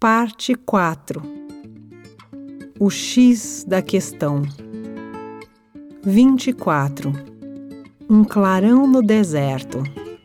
Parte 4. O X da questão. 24. Um clarão no deserto.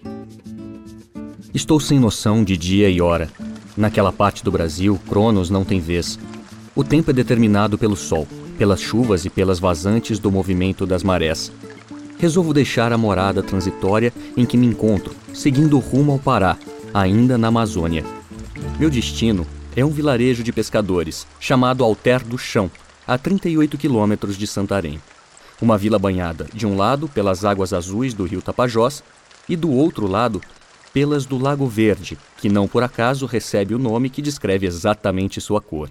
Estou sem noção de dia e hora. Naquela parte do Brasil, Cronos não tem vez. O tempo é determinado pelo sol, pelas chuvas e pelas vazantes do movimento das marés. Resolvo deixar a morada transitória em que me encontro, seguindo rumo ao Pará, ainda na Amazônia. Meu destino é um vilarejo de pescadores, chamado Alter do Chão, a 38 quilômetros de Santarém. Uma vila banhada, de um lado, pelas águas azuis do rio Tapajós, e do outro lado, pelas do Lago Verde, que não por acaso recebe o nome que descreve exatamente sua cor.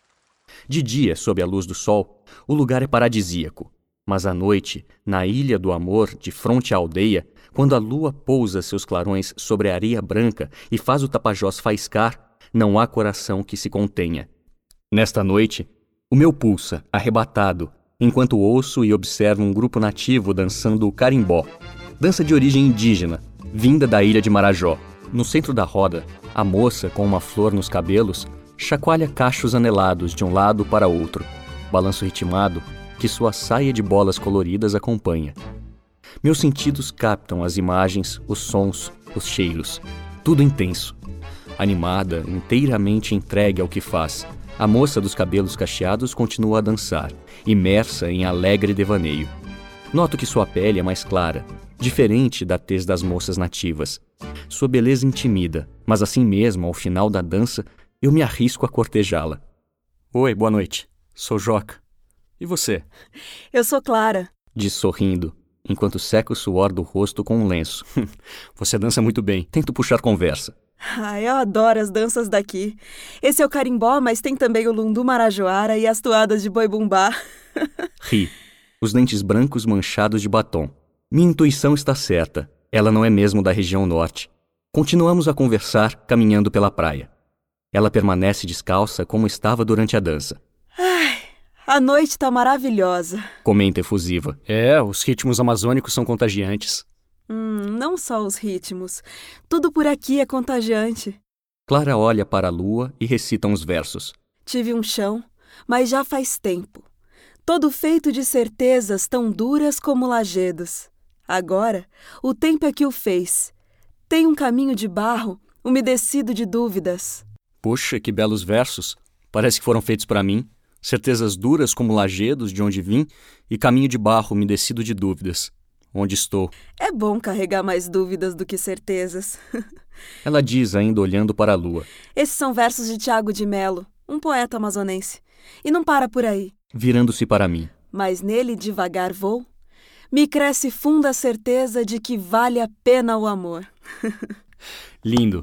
De dia, sob a luz do sol, o lugar é paradisíaco, mas à noite, na Ilha do Amor, de fronte à aldeia, quando a lua pousa seus clarões sobre a areia branca e faz o Tapajós faiscar, não há coração que se contenha. Nesta noite, o meu pulsa, arrebatado, enquanto ouço e observo um grupo nativo dançando o carimbó, dança de origem indígena, vinda da ilha de Marajó. No centro da roda, a moça, com uma flor nos cabelos, chacoalha cachos anelados de um lado para outro, balanço ritmado que sua saia de bolas coloridas acompanha. Meus sentidos captam as imagens, os sons, os cheiros, tudo intenso. Animada, inteiramente entregue ao que faz, a moça dos cabelos cacheados continua a dançar, imersa em alegre devaneio. Noto que sua pele é mais clara, diferente da tez das moças nativas. Sua beleza intimida, mas assim mesmo, ao final da dança, eu me arrisco a cortejá-la. Oi, boa noite. Sou Joca. E você? Eu sou Clara, Diz sorrindo, enquanto seca o suor do rosto com um lenço. Você dança muito bem. Tento puxar conversa. Eu adoro as danças daqui. Esse é o carimbó, mas tem também o lundu marajoara e as toadas de boi-bumbá. Ri, os dentes brancos manchados de batom. Minha intuição está certa. Ela não é mesmo da região norte. Continuamos a conversar, caminhando pela praia. Ela permanece descalça como estava durante a dança. A noite tá maravilhosa. Comenta efusiva. Os ritmos amazônicos são contagiantes. Não só os ritmos. Tudo por aqui é contagiante. Clara olha para a lua e recita uns versos. Tive um chão, mas já faz tempo. Todo feito de certezas tão duras como lajedos. Agora, o tempo é que o fez. Tem um caminho de barro, umedecido de dúvidas. Puxa, que belos versos. Parece que foram feitos para mim. Certezas duras como lajedos de onde vim e caminho de barro umedecido de dúvidas. Onde estou? É bom carregar mais dúvidas do que certezas. Ela diz, ainda olhando para a lua. Esses são versos de Tiago de Melo, um poeta amazonense. E não para por aí. Virando-se para mim. Mas nele devagar vou. Me cresce funda a certeza de que vale a pena o amor. Lindo!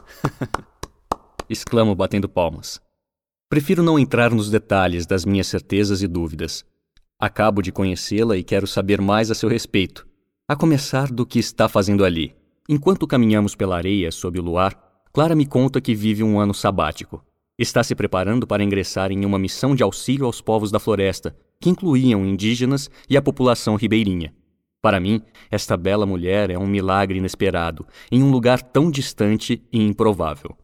Exclamo batendo palmas. Prefiro não entrar nos detalhes das minhas certezas e dúvidas. Acabo de conhecê-la e quero saber mais a seu respeito, a começar do que está fazendo ali. Enquanto caminhamos pela areia sob o luar, Clara me conta que vive um ano sabático. Está se preparando para ingressar em uma missão de auxílio aos povos da floresta, que incluíam indígenas e a população ribeirinha. Para mim, esta bela mulher é um milagre inesperado, em um lugar tão distante e improvável.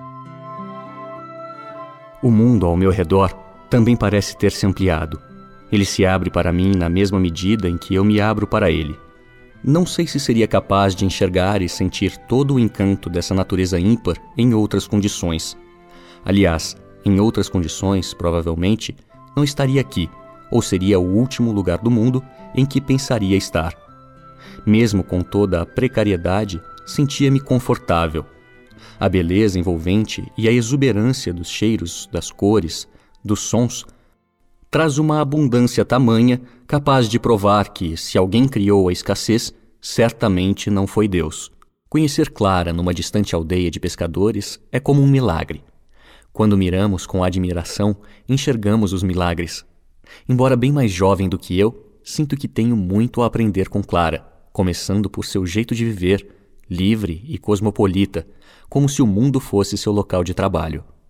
O mundo ao meu redor também parece ter se ampliado. Ele se abre para mim na mesma medida em que eu me abro para ele. Não sei se seria capaz de enxergar e sentir todo o encanto dessa natureza ímpar em outras condições. Aliás, em outras condições, provavelmente, não estaria aqui, ou seria o último lugar do mundo em que pensaria estar. Mesmo com toda a precariedade, sentia-me confortável. A beleza envolvente e a exuberância dos cheiros, das cores, dos sons, traz uma abundância tamanha capaz de provar que, se alguém criou a escassez, certamente não foi Deus. Conhecer Clara numa distante aldeia de pescadores é como um milagre. Quando miramos com admiração, enxergamos os milagres. Embora bem mais jovem do que eu, sinto que tenho muito a aprender com Clara, começando por seu jeito de viver, livre e cosmopolita, como se o mundo fosse seu local de trabalho.